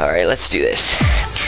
Alright, let's do this.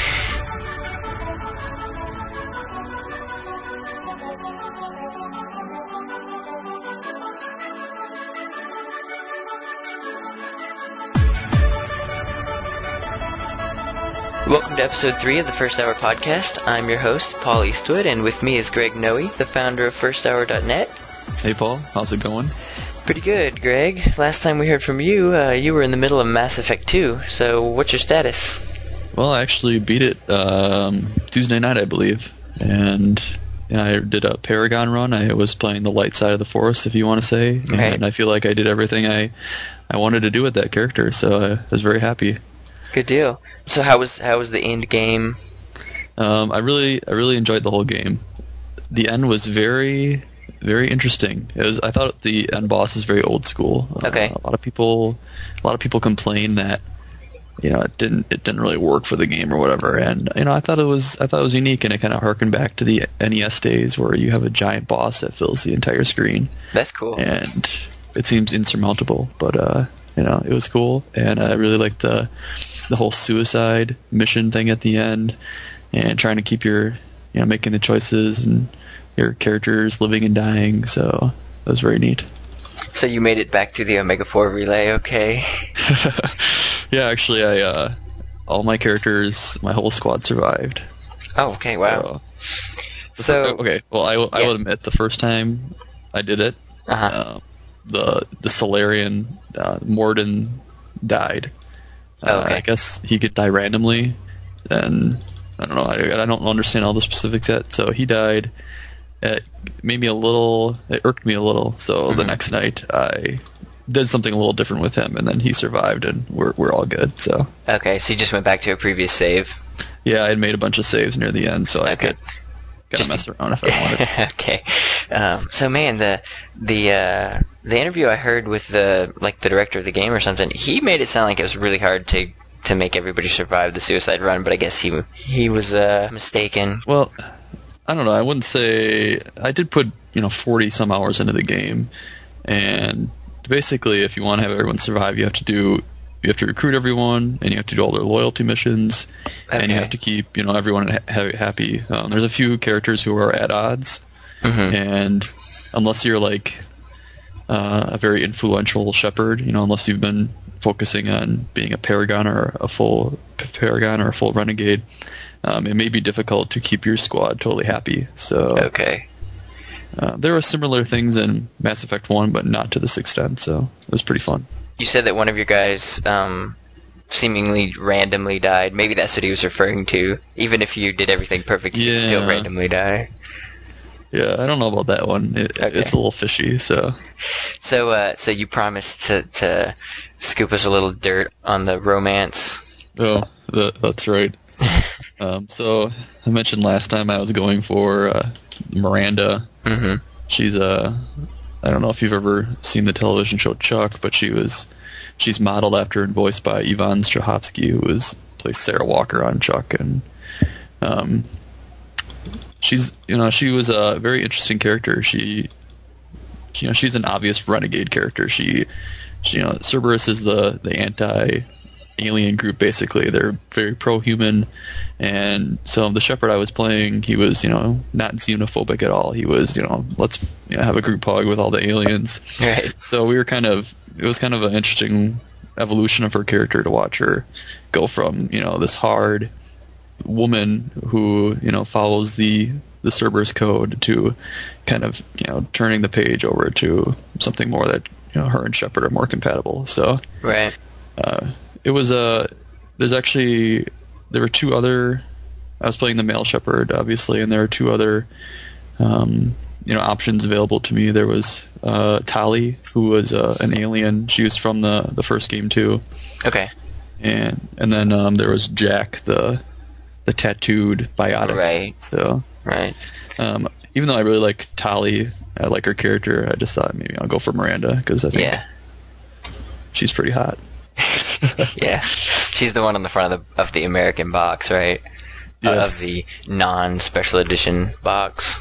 Welcome to episode 3 of the First Hour Podcast. I'm your host, Paul Eastwood, and with me is Greg Noe, the founder of FirstHour.net. Hey Paul, how's it going? Pretty good, Greg. Last time we heard from you, you were in the middle of Mass Effect 2, so what's your status? Well, I actually beat it Tuesday night, I believe, and I did a Paragon run. I was playing the light side of the Force, if you want to say, Right. And I feel like I did everything I wanted to do with that character, so I was very happy. Good deal. So how was the end game? I really enjoyed the whole game. The end was very, very interesting. I thought the end boss is very old school. Okay. A lot of people complain that it didn't really work for the game or whatever. And I thought it was unique, and it kind of harkened back to the NES days where you have a giant boss that fills the entire screen. That's cool. And it seems insurmountable, but it was cool, and I really liked the whole suicide mission thing at the end, and trying to keep your making the choices and your characters living and dying. So that was very neat. So you made it back to the Omega 4 relay, okay? Yeah, actually, all my characters, my whole squad survived. Oh, okay, wow. So okay, well, I will admit, the first time I did it, the Solarian Morden died. Okay. I guess he could die randomly, and I don't know. I don't understand all the specifics yet. So he died. It made me a little. It irked me a little. So the next night I did something a little different with him, and then he survived, and we're all good. So Okay, so you just went back to a previous save. yeah, I had made a bunch of saves near the end, so I could kind of mess around if I wanted. Okay. So man, the interview I heard with the director of the game or something, he made it sound like it was really hard to make everybody survive the suicide run, but I guess he was mistaken. Well, I don't know. I wouldn't say I did put 40 some hours into the game, and basically, if you want to have everyone survive, you have to recruit everyone, and you have to do all their loyalty missions, and you have to keep everyone happy. There's a few characters who are at odds, and unless you're like a very influential shepherd, unless you've been focusing on being a paragon or a full renegade, it may be difficult to keep your squad totally happy. So Okay. There were similar things in Mass Effect 1, but not to this extent, so it was pretty fun. You said that one of your guys seemingly randomly died. Maybe that's what he was referring to. Even if you did everything perfect, you'd still randomly die. Yeah, I don't know about that one. It's a little fishy, so... So you promised to scoop us a little dirt on the romance. Oh, that's right. So I mentioned last time I was going for Miranda. Mm-hmm. She's I don't know if you've ever seen the television show Chuck, but she's modeled after and voiced by Yvonne Strahovski, who plays Sarah Walker on Chuck, and she was a very interesting character. She's an obvious renegade character. Cerberus is the anti-alien group, basically. They're very pro-human, and so the Shepherd I was playing, he was not xenophobic at all. He was let's have a group hug with all the aliens. Right. So it was kind of an interesting evolution of her character to watch her go from this hard woman who follows the Cerberus code to kind of turning the page over to something more that her and Shepard are more compatible. So Right. it was there were two other. I was playing the male Shepherd, obviously, and there were two other options available to me. There was Tali, who was an alien. She was from the first game too. Okay. And then there was Jack, the tattooed biotic. Right. So Right. even though I really like Tali, I like her character, I just thought maybe I'll go for Miranda, because I think she's pretty hot. Yeah. She's the one on the front of the American box, right? Yes. Of the non-special edition box.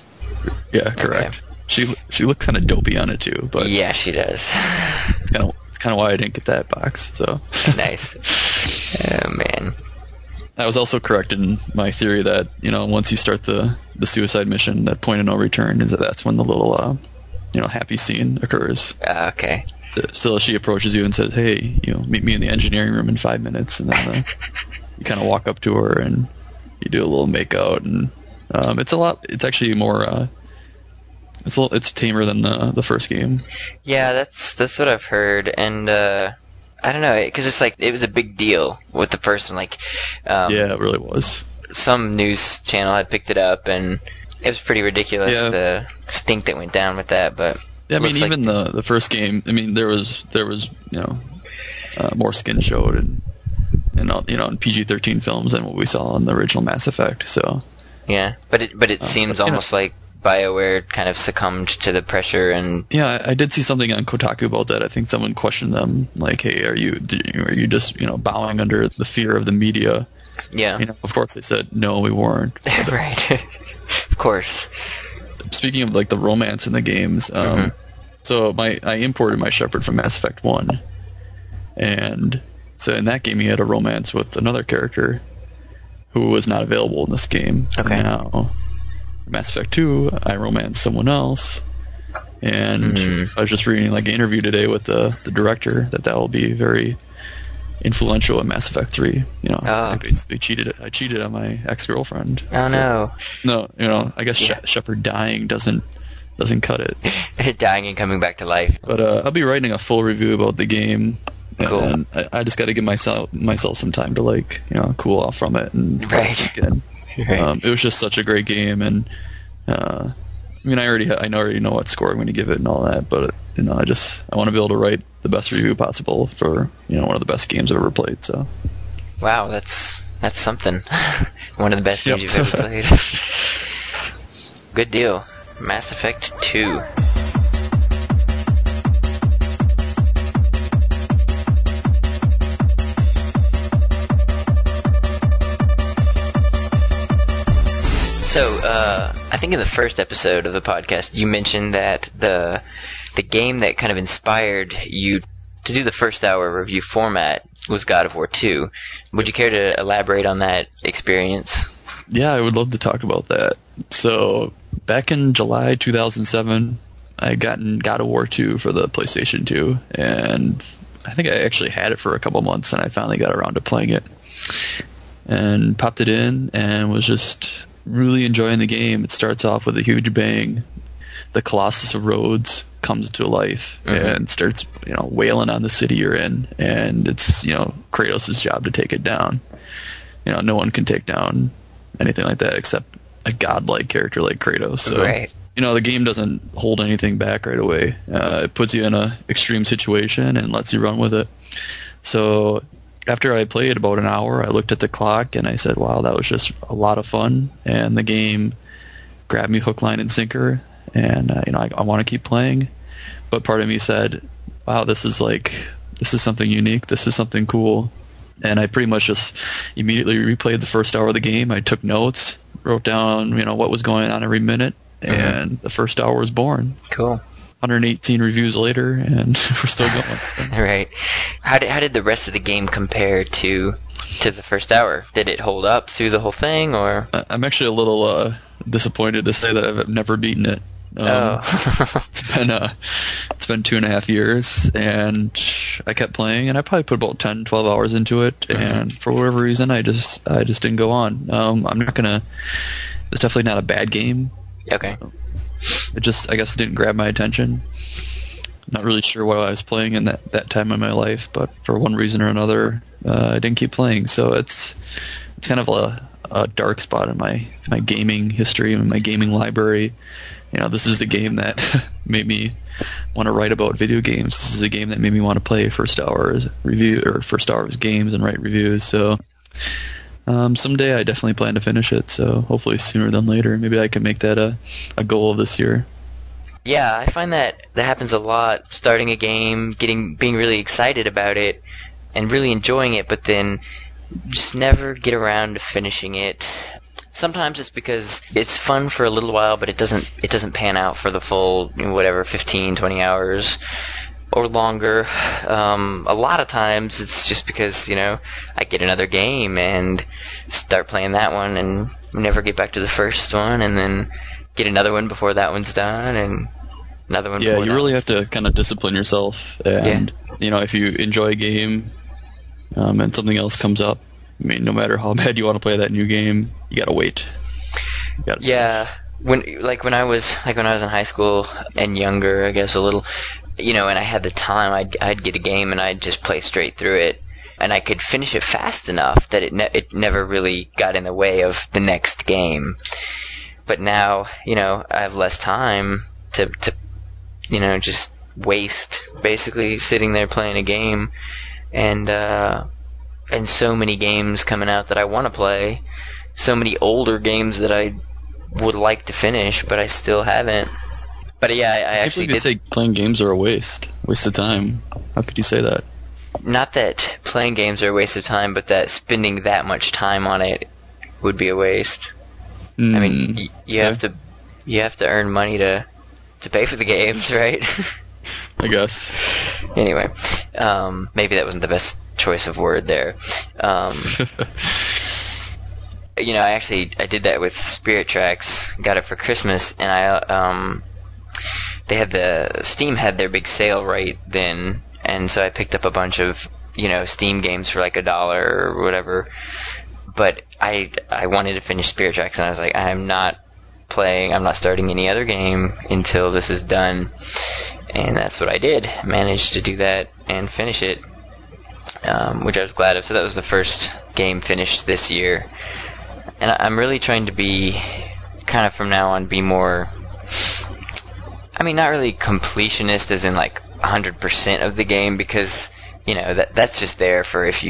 Yeah, correct. Okay. She looks kind of dopey on it too, but Yeah, she does. it's kind that's kind of why I didn't get that box. So Nice. Oh man. I was also correct in my theory that once you start the suicide mission, that point of no return is that's when the little happy scene occurs. Okay. So she approaches you and says, "Hey, meet me in the engineering room in 5 minutes," and then you kind of walk up to her and you do a little makeout, and it's actually more. It's tamer than the first game. Yeah, that's what I've heard, and I don't know, because it's like it was a big deal with the first one. Like, yeah, it really was. Some news channel had picked it up, and it was pretty ridiculous the stink that went down with that. But yeah, I mean, even the first game. I mean, there was more skin showed and in PG-13 films than what we saw in the original Mass Effect. So yeah, but it seems almost like BioWare kind of succumbed to the pressure, and yeah, I did see something on Kotaku about that. I think someone questioned them, like, "Hey, are you just bowing under the fear of the media?" Yeah, of course they said no, we weren't. Right, of course. Speaking of like the romance in the games, so I imported my Shepard from Mass Effect 1, and so in that game he had a romance with another character who was not available in this game. Okay. Now, Mass Effect 2, I romanced someone else, and I was just reading like an interview today with the director that will be very influential in Mass Effect 3. I basically cheated. I cheated on my ex-girlfriend. Oh, so, no. I guess Shepard dying doesn't cut it. Dying and coming back to life. But I'll be writing a full review about the game. Cool. And I just got to give myself some time to cool off from it and right. Again. Right. It was just such a great game, and I already know what score I'm going to give it and all that, but I want to be able to write the best review possible for one of the best games I've ever played. So wow, that's something. One of the best games you've ever played. Good deal. Mass Effect 2. So, I think in the first episode of the podcast, you mentioned that the game that kind of inspired you to do the first hour review format was God of War 2. Would you care to elaborate on that experience? Yeah, I would love to talk about that. So, back in July 2007, I had gotten God of War 2 for the PlayStation 2, and I think I actually had it for a couple months, and I finally got around to playing it. And popped it in, and was just really enjoying the game. It starts off with a huge bang. The Colossus of Rhodes comes to life and starts, wailing on the city you're in, and it's, Kratos' job to take it down. No one can take down anything like that except a godlike character like Kratos. So, right. The game doesn't hold anything back right away. It puts you in an extreme situation and lets you run with it. So after I played about an hour, I looked at the clock and I said, wow, that was just a lot of fun. And the game grabbed me hook, line, and sinker. And, I want to keep playing. But part of me said, wow, this is something unique. This is something cool. And I pretty much just immediately replayed the first hour of the game. I took notes, wrote down, what was going on every minute. And the first hour was born. Cool. 118 reviews later, and we're still going. So. Right. How did the rest of the game compare to the first hour? Did it hold up through the whole thing, or? I'm actually a little disappointed to say that I've never beaten it. It's been 2.5 years, and I kept playing, and I probably put about 10, 12 hours into it, and for whatever reason, I just didn't go on. I'm not gonna. It's definitely not a bad game. Okay. It just, I guess, didn't grab my attention. Not really sure what I was playing in that time in my life, but for one reason or another, I didn't keep playing. So it's kind of a dark spot in my gaming history and my gaming library. This is the game that made me want to write about video games. This is the game that made me want to play first hours games and write reviews. So someday I definitely plan to finish it. So hopefully sooner than later. Maybe I can make that a goal of this year. Yeah, I find that happens a lot. Starting a game, being really excited about it, and really enjoying it, but then just never get around to finishing it. Sometimes it's because it's fun for a little while, but it doesn't pan out for the full 15, 20 hours. or longer. A lot of times it's just because, I get another game and start playing that one and never get back to the first one, and then get another one before that one's done, and another one. Yeah, you really have to kind of discipline yourself, and if you enjoy a game, and something else comes up, I mean, no matter how bad you want to play that new game, you gotta wait. Yeah. When I was in high school and younger, I guess a little, and I had the time, I'd get a game and I'd just play straight through it, and I could finish it fast enough that it never really got in the way of the next game. But now, I have less time to just waste basically sitting there playing a game, and so many games coming out that I want to play, so many older games that I would like to finish, but I still haven't. But yeah, I actually did say playing games are a waste of time. How could you say that? Not that playing games are a waste of time, but that spending that much time on it would be a waste. I mean, you have to earn money to pay for the games, right? I guess. Anyway, maybe that wasn't the best choice of word there. I did that with Spirit Tracks. Got it for Christmas, and Steam had their big sale right then, and so I picked up a bunch of Steam games for like $1 or whatever. But I wanted to finish Spirit Tracks, and I was like, I'm not starting any other game until this is done. And that's what I did. Managed to do that and finish it, which I was glad of. So that was the first game finished this year. And I'm really trying to be, kind of from now on, be more, not really completionist as in like 100% of the game, because, that's just there for if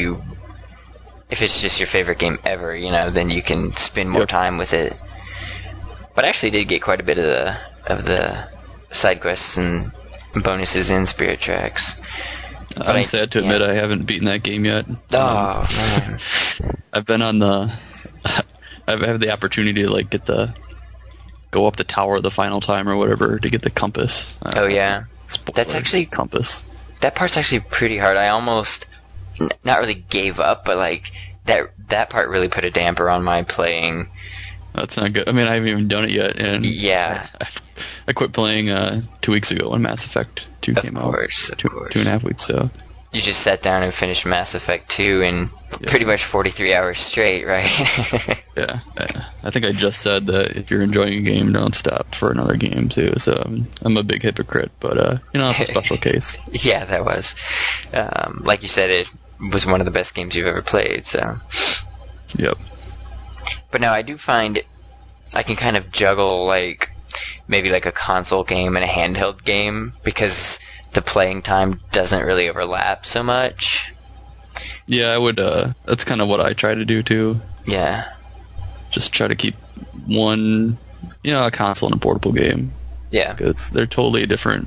it's just your favorite game ever, then you can spend more time with it. But I actually did get quite a bit of the side quests and bonuses in Spirit Tracks. I'm sad to admit I haven't beaten that game yet. Oh, man. I've been on I've had the opportunity to go up the tower the final time or whatever to get the compass. Oh yeah. That's actually compass. That part's actually pretty hard. I almost not really gave up, but that part really put a damper on my playing. That's not good. I mean, I haven't even done it yet, and yeah, I quit playing 2 weeks ago when Mass Effect 2 came out. Of course. 2.5 weeks. So you just sat down and finished Mass Effect 2 in pretty much 43 hours straight, right? Yeah. I think I just said that if you're enjoying a game, don't stop for another game too. So I'm a big hypocrite, but it's a special case. Yeah, that was. Like you said, it was one of the best games you've ever played. So. Yep. But now I do find I can kind of juggle maybe a console game and a handheld game, because the playing time doesn't really overlap so much. Yeah, I would. That's kind of what I try to do too. Yeah. Just try to keep one, a console and a portable game. Yeah. Because they're totally different.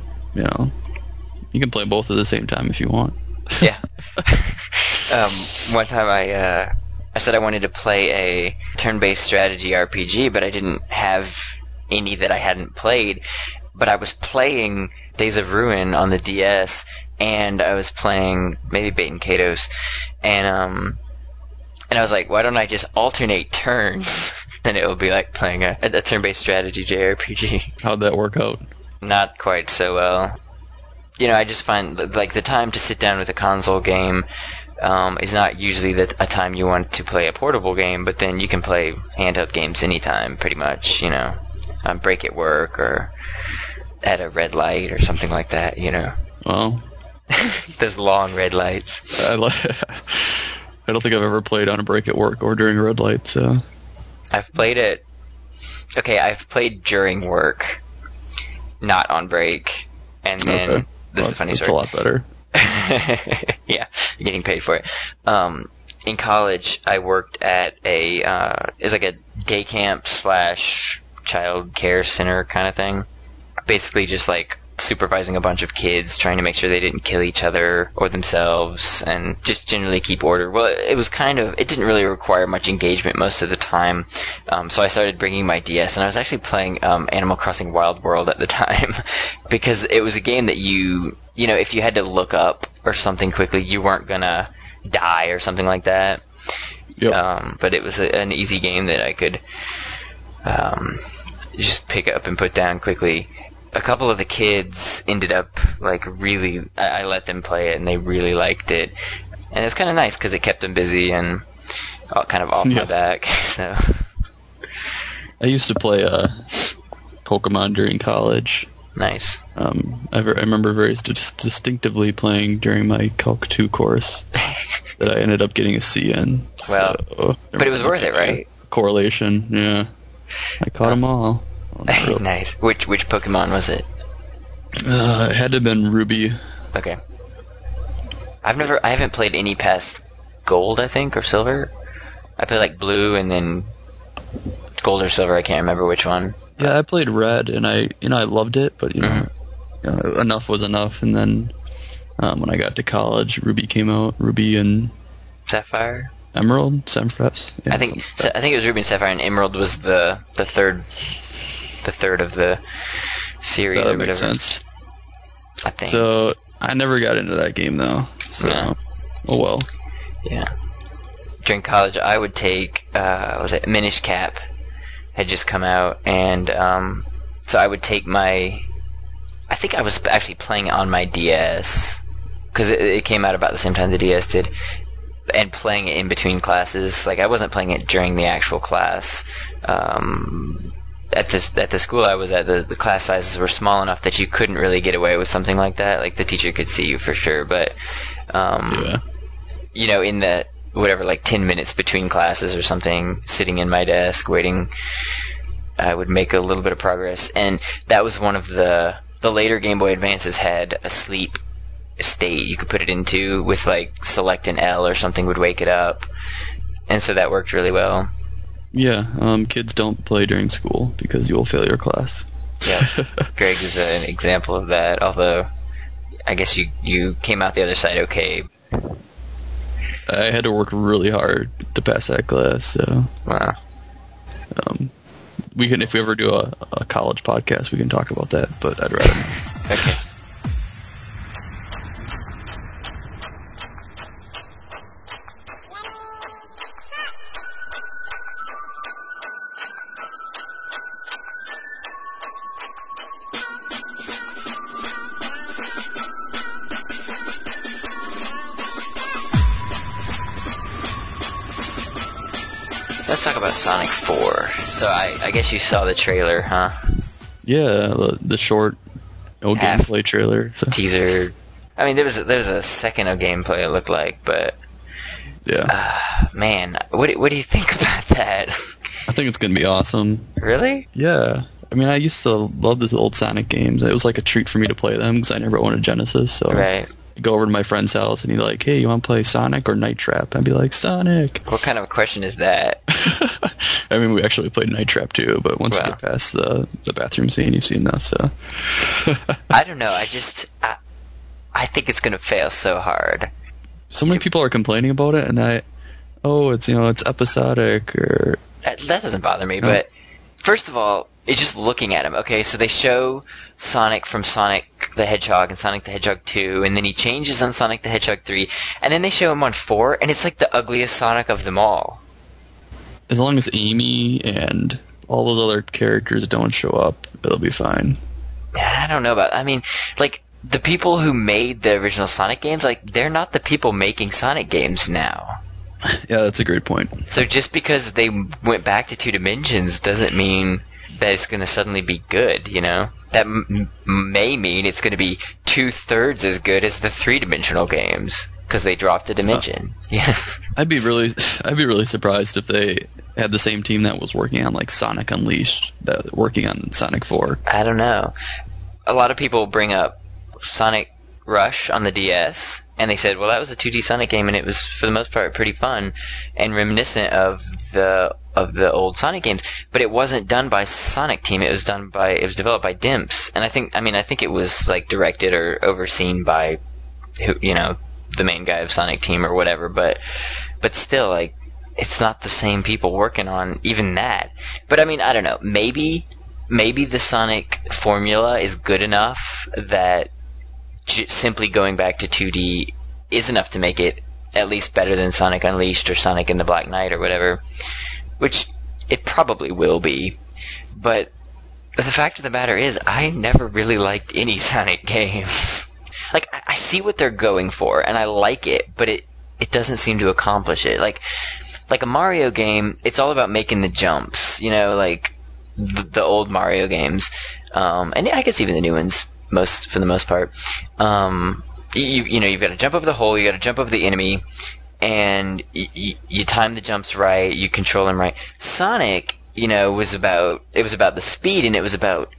You can play both at the same time if you want. Yeah. One time I said I wanted to play a turn-based strategy RPG, but I didn't have any that I hadn't played. But I was playing Days of Ruin on the DS, and I was playing maybe Bait and Kados, and I was like, why don't I just alternate turns? Then it would be like playing a turn-based strategy JRPG. How'd that work out? Not quite so well. I just find the time to sit down with a console game is not usually a time you want to play a portable game, but then you can play handheld games anytime, pretty much, on break at work or at a red light or something like that, Well, those long red lights. I don't think I've ever played on a break at work or during a red light, so. I've played during work, not on break, and then this is a funny story. That's a lot better. Yeah, you're getting paid for it. In college, I worked at it's like a day camp / child care center kind of thing. Basically just supervising a bunch of kids, trying to make sure they didn't kill each other or themselves, and just generally keep order. Well, it didn't really require much engagement most of the time, so I started bringing my DS, and I was actually playing Animal Crossing Wild World at the time, because it was a game that if you had to look up or something quickly, you weren't gonna die or something like that. Yep. But it was an easy game that I could just pick up and put down quickly. A couple of the kids ended up really. I let them play it, and they really liked it, and it was kind of nice because it kept them busy and kind of off my back. So I used to play Pokemon during college. Nice. I remember very distinctively playing during my Calc 2 course that I ended up getting a C in. Well, but it was worth it, right? Correlation, yeah. I caught them all. Nice. Which Pokemon was it? It had to have been Ruby. Okay. I haven't played any past Gold, I think, or Silver. I played Blue and then Gold or Silver. I can't remember which one. Yeah, I played Red, and I loved it, but enough was enough. And then when I got to college, Ruby came out. Ruby and Sapphire, Emerald, Sapphire. Yeah, I think it was Ruby and Sapphire, and Emerald was the third of the series. That makes sense. I think. So I never got into that game though. So oh well. Yeah. During college, I would take Minish Cap had just come out, and so I would take I think I was actually playing it on my DS, because it came out about the same time the DS did, and playing it in between classes. I wasn't playing it during the actual class. At the school I was at, the class sizes were small enough that you couldn't really get away with something like that. The teacher could see you for sure, but in the 10 minutes between classes or something, sitting in my desk waiting, I would make a little bit of progress. And that was one of the later Game Boy Advances had a sleep state you could put it into with select an L or something would wake it up, and so that worked really well. Yeah, kids don't play during school because you will fail your class. Yeah, Greg is an example of that, although I guess you came out the other side okay. I had to work really hard to pass that class, so... Wow. We can, if we ever do a college podcast, we can talk about that, but I'd rather not. Okay. Let's talk about Sonic 4. So I guess you saw the trailer, huh? Yeah, the short, no gameplay trailer. So. Teaser. I mean, there was a second of gameplay, it looked like, but... Yeah. Man, what do you think about that? I think it's going to be awesome. Really? Yeah. I mean, I used to love the old Sonic games. It was like a treat for me to play them because I never owned a Genesis, so... Right. I'd go over to my friend's house and he'd like, hey, you want to play Sonic or Night Trap? I'd be like, Sonic. What kind of a question is that? I mean, we actually played Night Trap too, but once you get past the bathroom scene, you've seen enough, so... I don't know, I think it's going to fail so hard. So many people are complaining about it, and it's episodic, or... That doesn't bother me, but first of all, it's just looking at him. Okay, so they show Sonic from Sonic the Hedgehog and Sonic the Hedgehog 2, and then he changes on Sonic the Hedgehog 3, and then they show him on 4, and it's like the ugliest Sonic of them all. As long as Amy and all those other characters don't show up, it'll be fine. I don't know about... I mean, the people who made the original Sonic games, they're not the people making Sonic games now. Yeah, that's a great point. So just because they went back to 2 dimensions doesn't mean that it's going to suddenly be good, That may mean it's going to be 2/3 as good as the 3-dimensional games because they dropped a dimension. Yeah. I'd be really surprised if they had the same team that was working on Sonic Unleashed working on Sonic 4. I don't know. A lot of people bring up Sonic Rush on the DS, and they said, well, that was a 2D Sonic game, and it was for the most part pretty fun and reminiscent of the old Sonic games. But it wasn't done by Sonic Team. It was developed by Dimps, and I think it was like directed or overseen by the main guy of Sonic Team or whatever. But still, like, it's not the same people working on even that. But I mean, I don't know. Maybe the Sonic formula is good enough that simply going back to 2D is enough to make it at least better than Sonic Unleashed or Sonic and the Black Knight or whatever, which it probably will be. But the fact of the matter is, I never really liked any Sonic games. Like, I see what they're going for, and I like it, but it doesn't seem to accomplish it. Like a Mario game, it's all about making the jumps, like the old Mario games, and I guess even the new ones, for the most part. You've got to jump over the hole, you got to jump over the enemy, and you time the jumps right, you control them right. Sonic, was about the speed, and it was about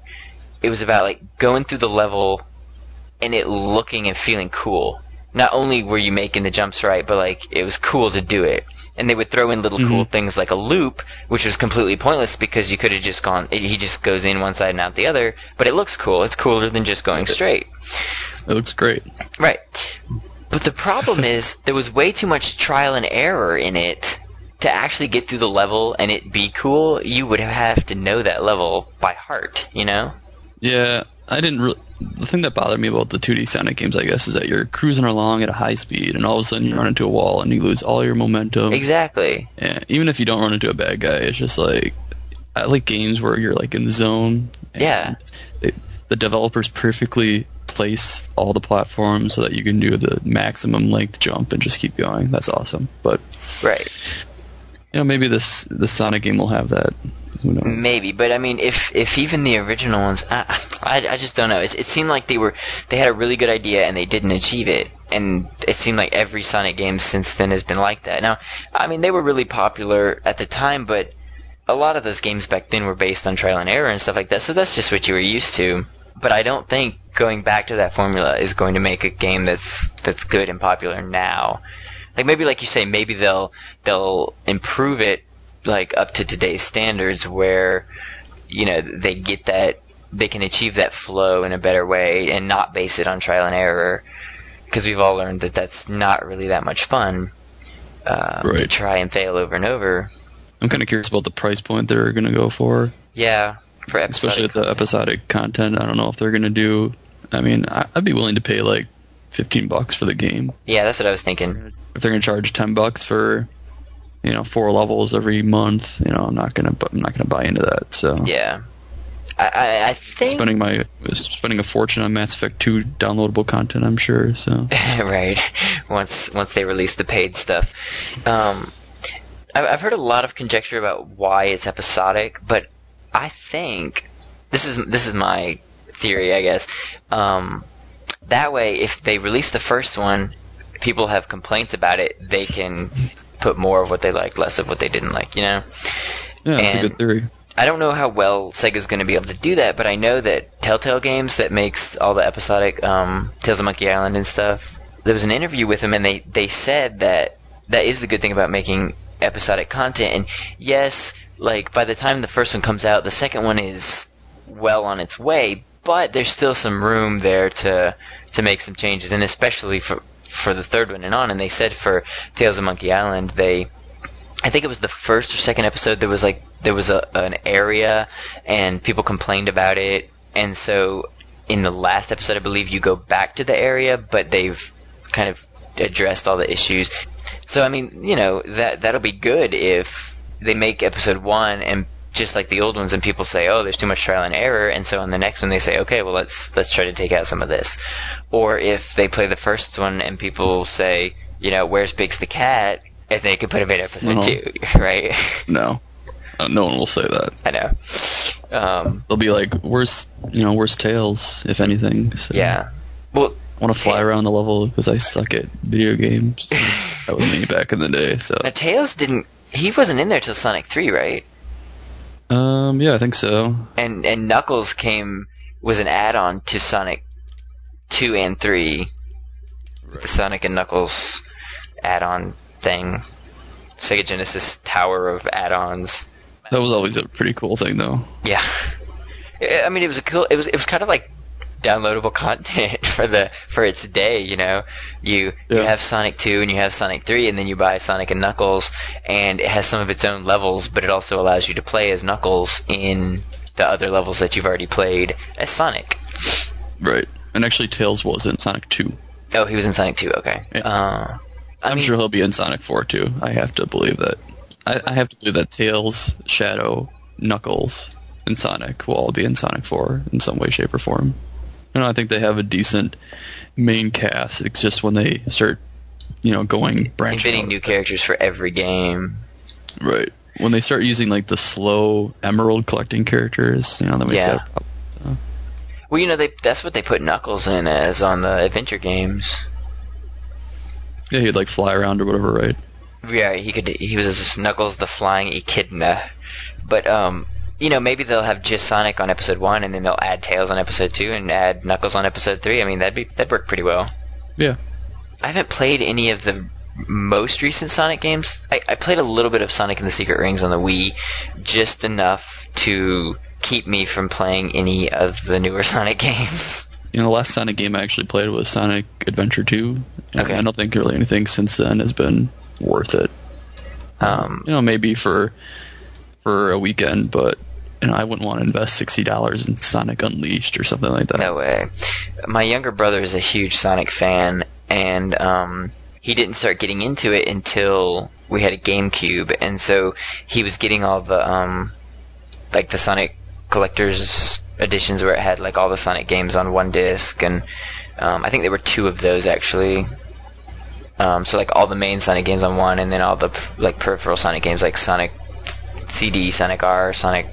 like going through the level and it looking and feeling cool. Not only were you making the jumps right, but like it was cool to do it. And they would throw in little cool things like a loop, which was completely pointless because you could have just gone. He just goes in one side and out the other, but it looks cool. It's cooler than just going straight. It looks great. Right. But the problem is there was way too much trial and error in it to actually get through the level and it be cool. You would have to know that level by heart, Yeah, I didn't really. The thing that bothered me about the 2D Sonic games, I guess, is that you're cruising along at a high speed, and all of a sudden you run into a wall and you lose all your momentum. Exactly. Yeah, even if you don't run into a bad guy, it's just like, I like games where you're like in the zone. Yeah. The developers perfectly place all the platforms so that you can do the maximum length jump and just keep going. That's awesome. But right. Maybe the Sonic game will have that. Who knows? Maybe, but I mean, if even the original ones, I just don't know. It seemed like they had a really good idea and they didn't achieve it, and it seemed like every Sonic game since then has been like that. Now, I mean, they were really popular at the time, but a lot of those games back then were based on trial and error and stuff like that, so that's just what you were used to. But I don't think going back to that formula is going to make a game that's good and popular now. Like, maybe, like you say, maybe they'll improve it, like, up to today's standards where, they get that, they can achieve that flow in a better way and not base it on trial and error, because we've all learned that that's not really that much fun, to try and fail over and over. I'm kind of curious about the price point they're going to go for. Yeah, for episodic especially with the episodic content. I don't know if they're going to do, I mean, I'd be willing to pay, like, $15 for the game. Yeah, that's what I was thinking. If they're going to charge $10 for, 4 levels every month, I'm not gonna buy into that. So yeah, I think spending a fortune on Mass Effect 2 downloadable content, I'm sure. So right, once they release the paid stuff. I've heard a lot of conjecture about why it's episodic, but I think this is my theory, I guess. That way, if they release the first one, people have complaints about it, they can put more of what they liked, less of what they didn't like, Yeah, that's a good theory. I don't know how well Sega's going to be able to do that, but I know that Telltale Games, that makes all the episodic Tales of Monkey Island and stuff, there was an interview with them, and they said that is the good thing about making episodic content. And yes, like, by the time the first one comes out, the second one is well on its way, but there's still some room there to make some changes, and especially for the third one and on. And they said for Tales of Monkey Island, I think it was the first or second episode, there was an area and people complained about it, and so in the last episode, I believe, you go back to the area, but they've kind of addressed all the issues. So I mean, that'll be good if they make episode 1 and just like the old ones, and people say, oh, there's too much trial and error, and so on the next one they say, okay, well, let's try to take out some of this. Or if they play the first one and people say, where's Biggs the cat, and they can put him in episode 2, right? No. No one will say that. I know. They'll be like, where's Tails, if anything? So yeah. Well, I want to fly around the level because I suck at video games. That was me back in the day. So now, Tails wasn't in there till Sonic 3, right? Yeah, I think so. And Knuckles was an add-on to Sonic 2 and 3, the Sonic and Knuckles add-on thing. Sega Genesis Tower of add-ons. That was always a pretty cool thing, though. Yeah. I mean, it was kind of like downloadable content for its day, you know. You have Sonic 2 and you have Sonic 3, and then you buy Sonic and Knuckles, and it has some of its own levels, but it also allows you to play as Knuckles in the other levels that you've already played as Sonic. Right. And actually, Tails was in Sonic 2. Oh, he was in Sonic 2, okay. Yeah. I'm sure he'll be in Sonic 4, too. I have to believe that. I have to believe that Tails, Shadow, Knuckles, and Sonic will all be in Sonic 4 in some way, shape, or form. I think they have a decent main cast. It's just when they start, going branching inventing new characters for every game. Right. When they start using, like, the slow emerald collecting characters, then we get a problem. So. Well, that's what they put Knuckles in as on the adventure games. Yeah, he'd, like, fly around or whatever, right? Yeah, he was just Knuckles the Flying Echidna. But, maybe they'll have just Sonic on Episode 1, and then they'll add Tails on Episode 2, and add Knuckles on Episode 3. I mean, that'd work pretty well. Yeah. I haven't played any of the most recent Sonic games. I played a little bit of Sonic and the Secret Rings on the Wii, just enough to keep me from playing any of the newer Sonic games. The last Sonic game I actually played was Sonic Adventure 2. Okay. I don't think really anything since then has been worth it. Maybe for a weekend, but I wouldn't want to invest $60 in Sonic Unleashed or something like that. No way. My younger brother is a huge Sonic fan, and he didn't start getting into it until we had a GameCube, and so he was getting all the the Sonic Collector's editions where it had like all the Sonic games on one disc, and I think there were 2 of those actually. So like all the main Sonic games on one, and then all the like peripheral Sonic games like Sonic CD, Sonic R, Sonic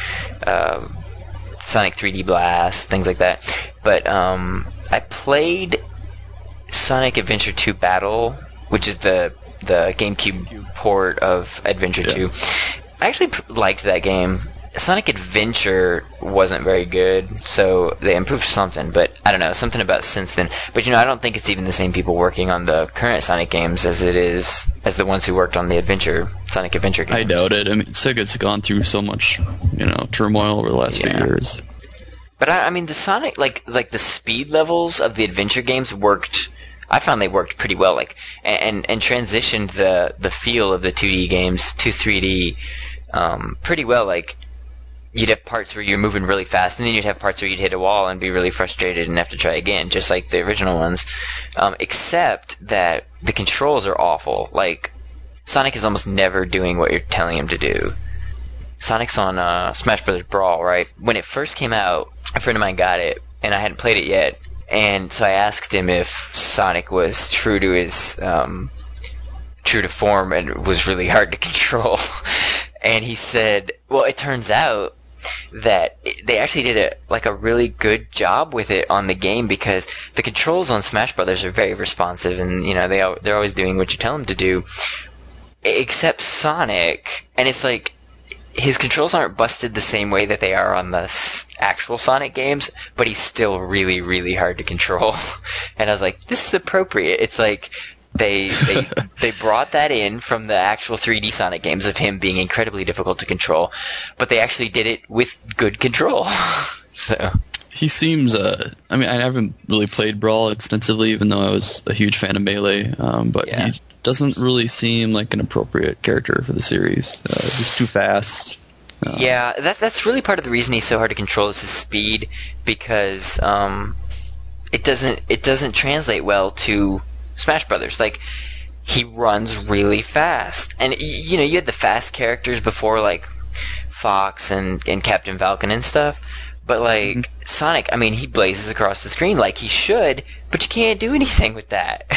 3D Blast, things like that. But I played Sonic Adventure 2 Battle, which is the GameCube port of Adventure 2. I actually liked that game. Sonic Adventure wasn't very good, so they improved something, but I don't know, something about since then. But I don't think it's even the same people working on the current Sonic games as the ones who worked on the Sonic Adventure games. I doubt it. I mean, Sega's gone through so much, turmoil over the last few years. But I mean, the Sonic, like the speed levels of the adventure games worked. I found they worked pretty well, and transitioned the feel of the 2D games to 3D pretty well. Like, you'd have parts where you're moving really fast, and then you'd have parts where you'd hit a wall and be really frustrated and have to try again, just like the original ones. Except that the controls are awful. Like, Sonic is almost never doing what you're telling him to do. Sonic's on Smash Bros. Brawl, right? When it first came out, a friend of mine got it, and I hadn't played it yet. And so I asked him if Sonic was true to form and was really hard to control. And he said, well, it turns out that they actually did a really good job with it on the game, because the controls on Smash Brothers are very responsive, and they're always doing what you tell them to do, except Sonic. And it's like his controls aren't busted the same way that they are on the actual Sonic games, but he's still really, really hard to control. And I was like, this is appropriate. It's like they brought that in from the actual 3D Sonic games of him being incredibly difficult to control, but they actually did it with good control. So he seems I haven't really played Brawl extensively, even though I was a huge fan of Melee, but he doesn't really seem like an appropriate character for the series. He's too fast. Yeah, that's really part of the reason he's so hard to control is his speed, because it doesn't translate well to Smash Brothers. Like, he runs really fast, and you had the fast characters before, like Fox and Captain Falcon and stuff, but like Sonic, I mean, he blazes across the screen like he should, but you can't do anything with that.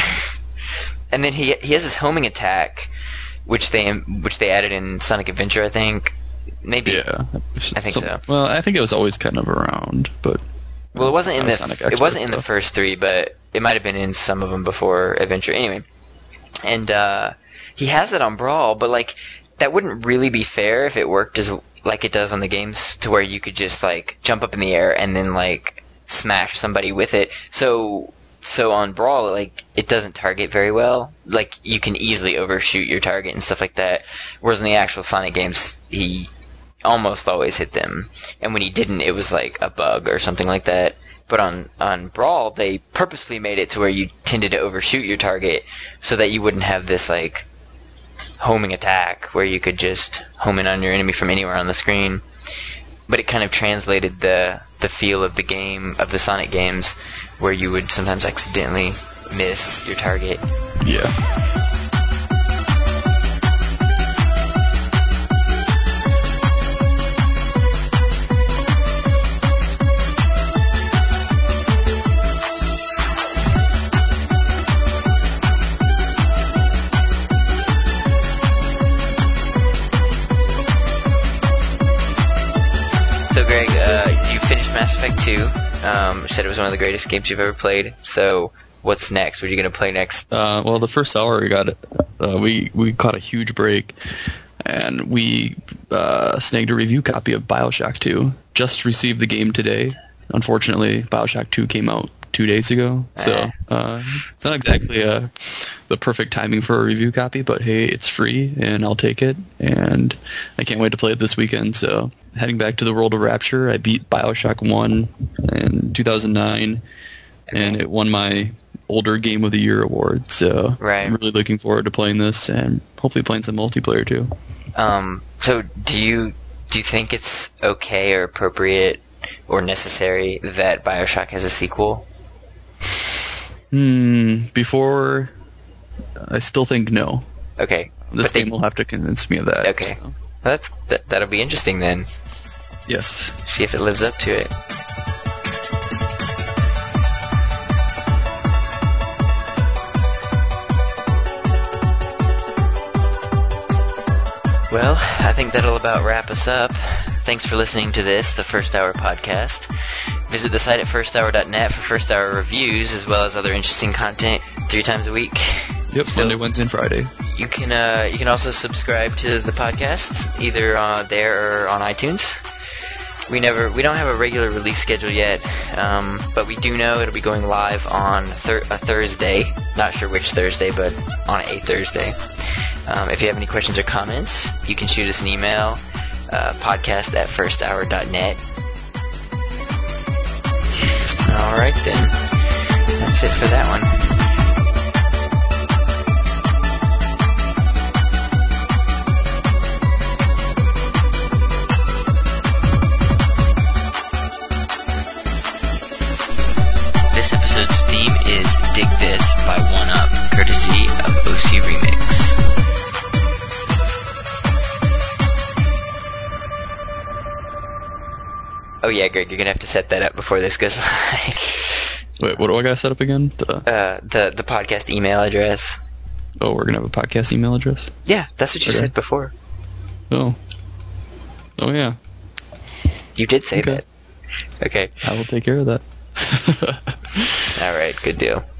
And then he has his homing attack, which they added in Sonic Adventure, I think. Maybe. Yeah, I think so. Well, I think it was always kind of around, but well, it wasn't in the first 3, but it might have been in some of them before Adventure. Anyway, and he has it on Brawl, but like that wouldn't really be fair if it worked as like it does on the games, to where you could just like jump up in the air and then like smash somebody with it. So So on Brawl, like, it doesn't target very well. Like, you can easily overshoot your target and stuff like that. Whereas in the actual Sonic games, he almost always hit them. And when he didn't, it was like a bug or something like that. But on Brawl, they purposefully made it to where you tended to overshoot your target so that you wouldn't have this, like, homing attack where you could just home in on your enemy from anywhere on the screen. But it kind of translated the feel of the game, of the Sonic games, where you would sometimes accidentally miss your target. Yeah. So Greg, you finished Mass Effect 2. You said it was one of the greatest games you've ever played. So what's next? What are you going to play next? Well, the first hour we caught a huge break, and we snagged a review copy of BioShock 2. Just received the game today. Unfortunately, BioShock 2 came out 2 days ago, so it's not exactly the perfect timing for a review copy, but hey, it's free, and I'll take it, and I can't wait to play it this weekend. So heading back to the world of Rapture, I beat BioShock 1 in 2009, and it won my older Game of the Year award, so I'm really looking forward to playing this, and hopefully playing some multiplayer too. So do you think it's okay or appropriate or necessary that BioShock has a sequel? Before, I still think no. Okay. This game will have to convince me of that. Okay. So. Well, that'll be interesting then. Yes. See if it lives up to it. Well, I think that'll about wrap us up. Thanks for listening to this, the First Hour podcast. Visit the site at firsthour.net for First Hour reviews, as well as other interesting content 3 times a week. Yep, Monday, Wednesday, and Friday. You can also subscribe to the podcast, either there or on iTunes. We don't have a regular release schedule yet, but we do know it'll be going live on a Thursday. Not sure which Thursday, but on a Thursday. If you have any questions or comments, you can shoot us an email, podcast@firsthour.net. Alright then, that's it for that one. This episode's theme is Dig This by 1UP, courtesy of OC Remix. Oh yeah, Greg, you're gonna have to set that up before this goes live. Wait, what do I gotta set up again? The podcast email address. Oh, we're gonna have a podcast email address? Yeah, that's what you said before. Oh yeah. You did say that. Okay. I will take care of that. Alright, good deal.